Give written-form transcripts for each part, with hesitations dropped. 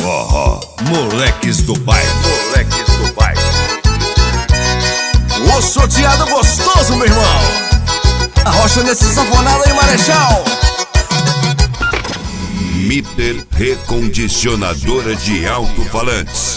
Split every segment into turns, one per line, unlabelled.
forró, moleques do bairro.
Moleques do bairro.
O sorteado gostoso, meu irmão. Arrocha nesse safonado aí, Marechal.
Mipper Recondicionadora de Alto-Falantes.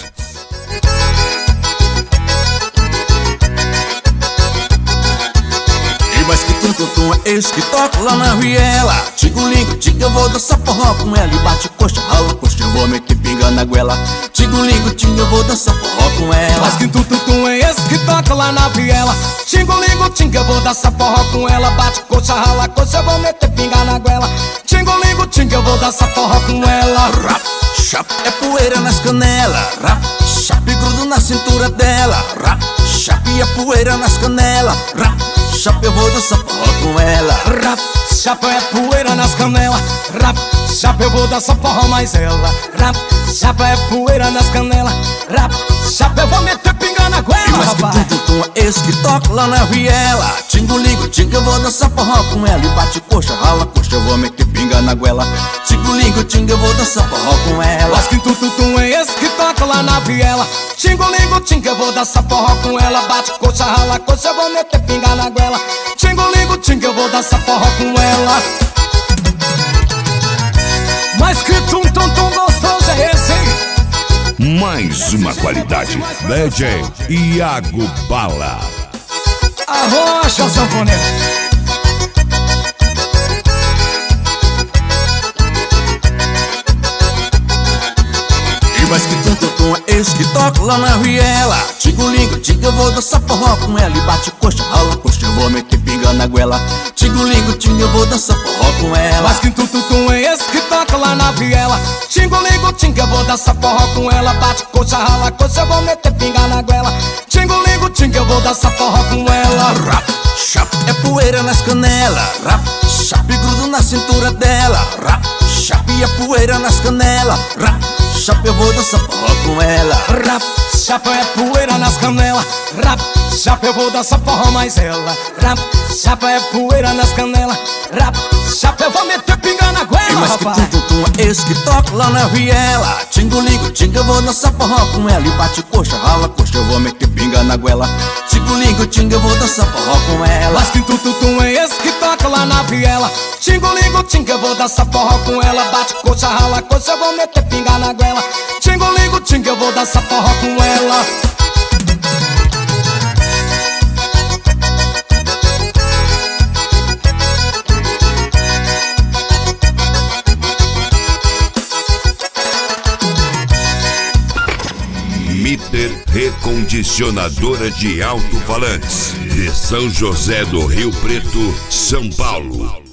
Mas que tum é esse que toca lá na viela. Tigo-lingo, eu vou dançar forró com ela. E bate coxa, rala coxa, eu vou meter pinga na goela. Tigo-lingo, eu vou dançar forró com ela.
Mas que tum é esse que toca lá na viela. Tigo-lingo, eu vou dançar forró com ela. Bate coxa, rala coxa, eu vou meter pinga na goela. Tigo-lingo, eu vou dançar forró com ela.
Rap, chap, é poeira nas canelas. Rap, chap, grudo na cintura dela. Rap, chap, é poeira nas canelas. Rap, chap, eu vou dançar forró com ela.
Rap, chapa é poeira nas canelas. Rap, chapa eu vou dançar forró mais ela. Rap, chapa é poeira nas canelas. Rap, chapa eu vou meter pinga na goela.
Mas que tum é esse que toca lá na viela. Tingo-lingo, eu vou dançar forró com ela. E bate coxa, rala coxa, eu vou meter pinga na goela. Tingo-lingo, eu vou dançar forró com ela.
Mas que tum é esse que toca lá na viela. Tingo-lingo, eu vou dançar forró com ela. Bate coxa, rala coxa, eu vou meter pinga na goela. Tingo-lingo, eu vou dançar forró com ela. Mas que tum gostoso é esse, hein?
Mais uma qualidade. DJ Iago Bala.
Arrocha, sanfoneiro.
Mas que tum é esse que toca lá na viela. Tigo-lingo, eu vou dançar forró com ela. E bate coxa, rala coxa, eu vou meter pinga na goela. Tigo-lingo, eu vou dançar forró com ela.
Mas que tum é esse que toca lá na viela. Tingo-lingo, eu vou dançar forró com ela. Bate coxa, rala coxa, eu vou meter pinga na goela. Tingo-lingo, eu vou dançar forró com ela.
Rap, chap, é poeira nas canelas. Rap, chap, grudo na cintura dela. Rap, chap, é poeira nas canelas. Rap, chap, eu vou dançar forró com ela.
Rap, chapa é poeira nas canelas. Rap, chapa eu vou dançar forró mais ela. Rap, chapa é poeira nas canelas. Rap, chapa eu vou meter pinga na goela.
Mas que tum é esse que toca lá na viela. Tingo-lingo, eu vou dançar forró com ela. E bate coxa, rala coxa, eu vou meter pinga na goela. Tingo-lingo, eu vou dançar forró com ela.
Mas que tum é esse que toca lá na viela. Tingo-lingo, eu vou dançar forró com ela. Bate coxa, rala coxa, eu vou meter pinga na goela. Tingo-lingo, eu vou dançar forró com ela.
Mipper Recondicionadora de Alto-Falantes. De São José do Rio Preto, São Paulo.